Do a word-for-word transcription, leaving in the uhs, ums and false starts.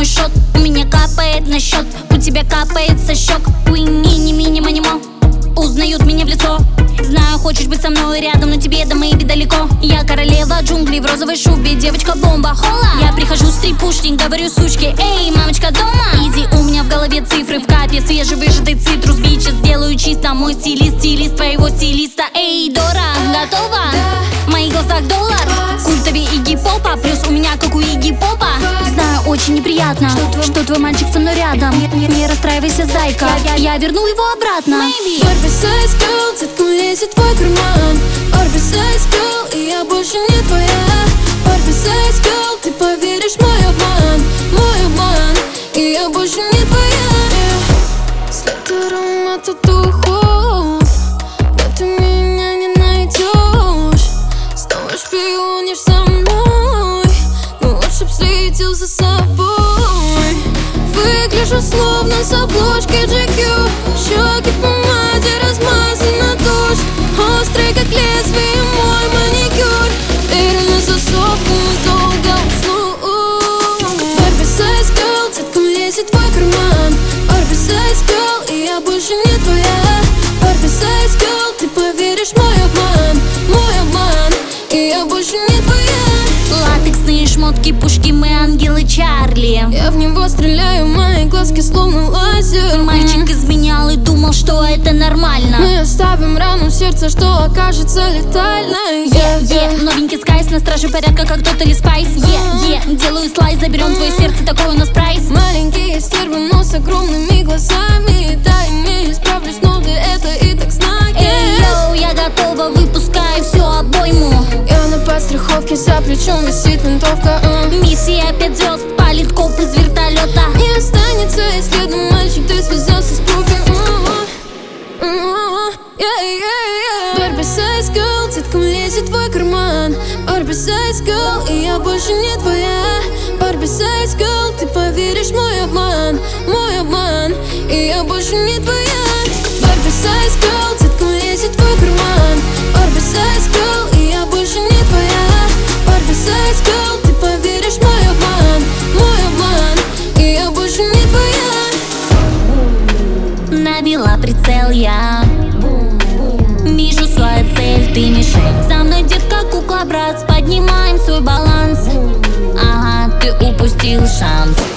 шот, у меня капает на счет, у тебя капает со щек. Уини, мини, манимо, узнают меня в лицо. Знаю, хочешь быть со мной рядом, но тебе до моей далеко. Я королева джунглей в розовой шубе, девочка-бомба, хола. Я прихожу с трипушник, говорю сучке: эй, мамочка дома? Иди, у меня в голове цифры в капе, свежевыжатый цитрус. Бичес сделаю чисто, мой стилист, стилист твоего стилиста. Эй, Дора, готова? В моих глазах доллар, культове Игги Попа, плюс у меня как у Игги Попа. Знаю, очень неприятно, что твой, что твой мальчик со мной рядом. Не, не, не расстраивайся, зайка, я, я верну его обратно. Oversize girl, цветком лезет в твой карман. Oversize girl, и я больше не твоя. Oversize girl, ты поверишь в мой обман, мой обман, и я больше не твоя. След аромата духов, да ты меня не найдешь. Снова шпионишь за мной, но лучше б следил за собой. Выгляжу словно с обложки джи кью. Щеки в помаде, размазана тушь. Острый как лезвие мой маникюр. Дверь на засов, долго усну. Oversize girl, цветком лезет в твой карман. Oversize girl, и я больше не твоя. Oversize girl, ты поверишь в мой обман, мой обман, и я больше не твоя. Латексные шмотки, пушки, мы ангелы Чарли. Я в него стреляю, мои глазки словно лазер. Мальчик изменял и думал, что это нормально. Мы оставим рану в сердце, что окажется летальной. Yeah, yeah. Новенький скайс, на страже порядка, как Тотали Спайс. Yeah, yeah. Делаю слайс, заберем твое сердце, такой у нас прайс. Маленькие стервы, но с огромными глазами. Да, имею, справлюсь, но ты это и так знаешь. Эй, йоу, я готова, выпускаю всю обойму. Я на подстраховке, за плечом висит винтовка. uh. Миссия пять звезд, палит коп из вертолета. Не останется, если один мальчик, ты связался с профи. Oversize girl, цветком лезет в твой карман. Oversize girl, и я больше не твоя. Oversize girl, ты поверишь в мой обман, мой обман, и я больше не твоя. Oversize girl, цветком лезет в твой карман. Oversize girl, и я больше не твоя. Oversize girl, ты поверишь в мой обман, мой обман, и я больше не твоя. Навела прицел я, вижу свою цель, ты мишень. Со мной детка, кукла, брат, поднимаем свой баланс. Ага, ты упустил шанс.